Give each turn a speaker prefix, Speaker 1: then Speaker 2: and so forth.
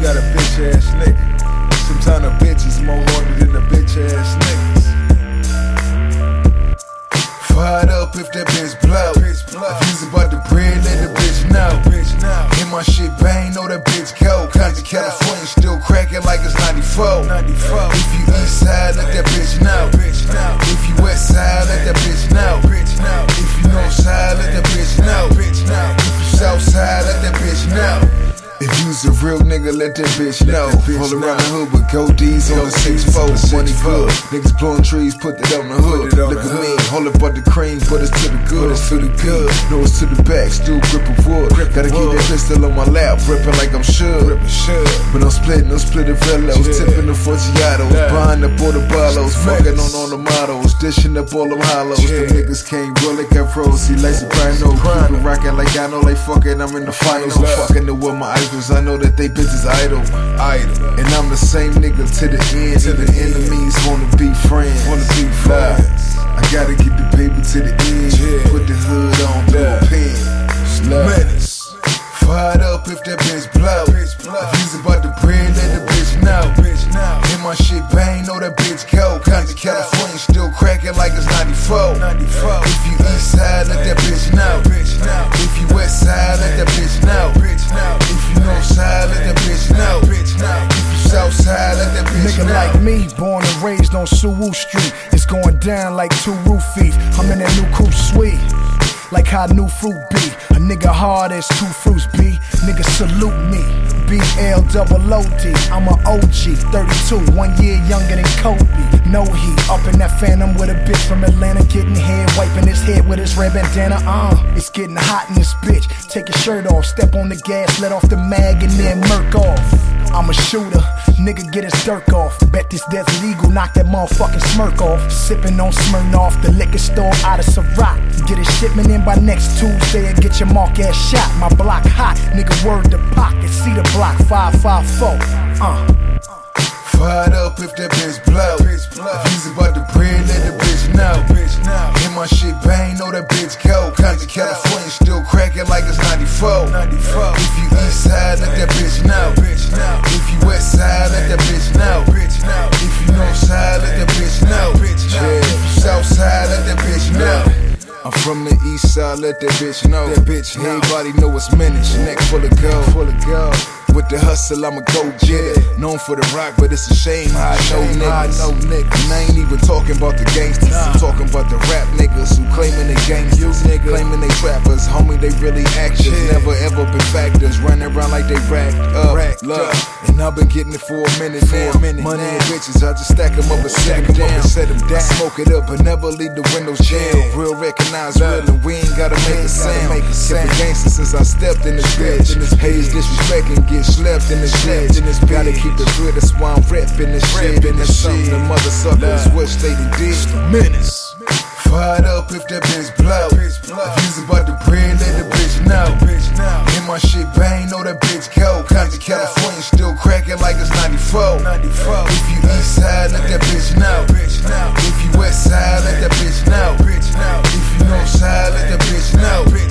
Speaker 1: got a bitch ass nigga. Sometimes a bitch is more harder than a bitch ass niggas. Fired up if that bitch blow. Views about the bread, let the bitch know. Hit my shit bang, know that bitch go. Country California still cracking like it's 94. If you east side, let that bitch know. If you west side, let that bitch know. If you north side, let that bitch know. If you south side, let that bitch know. If you's a real nigga, let that bitch know. Roll around the hood with gold D's on the 6-4. Money good. Niggas blowing trees, put that on the hood. Look at me, hold up about the cream, but it's to the good. No, it's to the back, still grip of wood. Gotta keep that pistol on my lap, ripping like I'm sure. When I'm splitting velos, tipping the Forgiatos, buying up all the bottles, fucking on all the models, dishing up all them hollows. The niggas can't roll like a pro, see like soprano. Keep it rocking like I know they fucking, I'm in the finals. I'm fucking the with my idols. I know that they bitches idle. And I'm the same nigga to the end. Even enemies wanna be friends. I gotta get the paper to the end. Put the hood on through a pen. Menace. Fired up if that bitch blow. Views about the bread, let the bitch know. Hit my shit bang, know that bitch go. Country California still cracking like it's 94. If you east side, let that bitch know. If you west side, let that bitch know. If you north side, let that bitch know. If you south side, let that bitch know.
Speaker 2: Nigga like me, born and raised on Suwu Street. It's going down like 2 roofies. I'm in that new coupe suite, like how new fruit be. A nigga hard as 2 fruits be. Nigga salute me, BLOOD. I'm a OG, 32, 1 year younger than Kobe. No heat, up in that Phantom with a bitch from Atlanta, getting head, wiping his head with his red bandana. It's getting hot in this bitch. Take your shirt off, step on the gas, let off the mag and then murk off. I'm a shooter, nigga get his dirt off. Bet this Desert Eagle knock that motherfucking smirk off. Sippin' on Smirnoff, the liquor store out of Ciroc. Get a shipment in by next Tuesday and get your mark ass shot. My block hot, nigga word to pocket. See the block 554.
Speaker 1: Fired up if that bitch blow. Views about the bread, let the bitch know. Hit my shit bang, know that bitch go. Country California still cracking like it's 94. If you east side, let that bitch know. If you west side, let that bitch know. If you north side, let that bitch know. If you south side, let that bitch know. I'm from the east side, let that bitch know. Everybody know it's Menace, neck full of gold. With the hustle, I'ma go get it. Known for the rock, but it's a shame how I know niggas. And I ain't even talking about the gangsters. I'm talking about the rap niggas who claiming they gangsters, claiming they trappers. Homie, they really actors. Never ever been factors. Running around like they racked up. And I've been getting it for a minute now. Money and riches, I just stack them up and set them down. I smoke it up but never leave the windows down. Real recognize real and we ain't gotta make a sound. Kept a gangster since I stepped in this bitch. Haters disrespect and get slept in this bitch. Gotta keep it real, that's why I'm reppin' this shit. And that's something the mother suckers wish they did. Menace. Fired up if that bitch blow. Views about the bread, let the bitch know. Hit my shit bang, know that bitch go. Country California still cracking like it's 94. If you east side, let that bitch know. If you west side, let that bitch know. If you north side, let that bitch know.